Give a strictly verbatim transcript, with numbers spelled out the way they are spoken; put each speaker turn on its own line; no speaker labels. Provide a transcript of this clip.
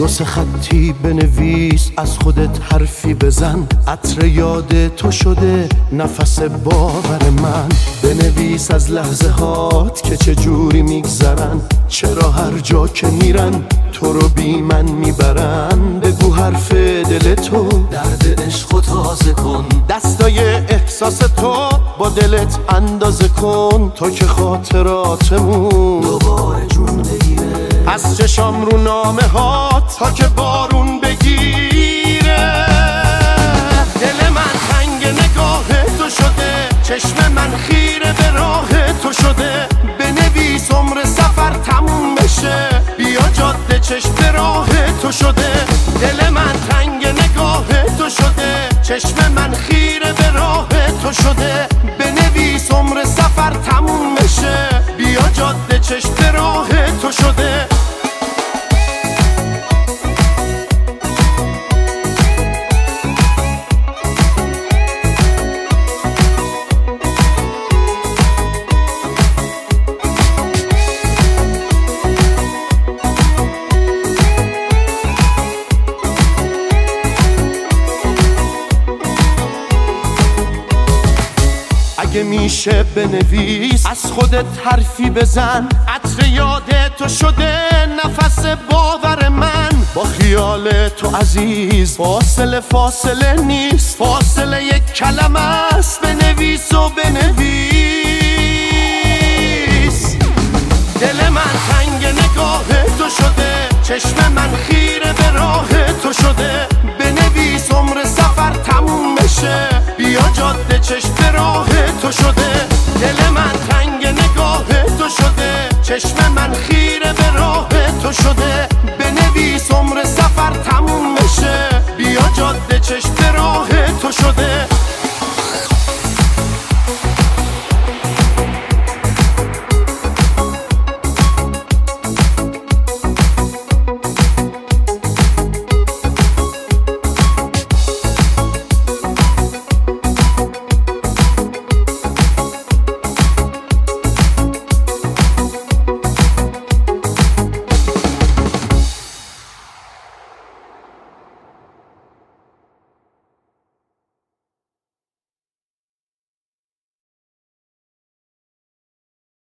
دو سه خطی بنویس، از خودت حرفی بزن. عطر یاد تو شده نفس باور من. بنویس از لحظه هات که چجوری میگذرن، چرا هر جا که میرن تو رو بی من میبرن. بگو حرف دل تو، درد عشق و تازه کن. دستای احساس تو با دلت اندازه کن. تو که خاطراتمون دوباره جون بگیره، از چشام رو نامه هات تا که بارون بگیره. دل من تنگ نگاه تو شده، چشم من خیره به راه تو شده. بنویس عمر سفر تموم بشه، بیا جاده چشم به راه تو شده. دل من تنگ نگاه تو شده، چشم من خیره به راه تو شده. بنویس عمر سفر تموم بشه، بیا جاده چشم به راه تو شده. اگه میشه بنویس، از خودت حرفی بزن. عطر یاد تو شده نفس باور من. با خیال تو عزیز فاصله فاصله نیست، فاصله یک کلمه است. بنویس و بنویس. دل من تنگ نگاه تو شده، چشم من خیره به راه تو شده. بنویس عمر سفر تموم بشه، بیا جاده چشم به راه تو شده. دل من تنگ نگاه تو شده، چشم من خیره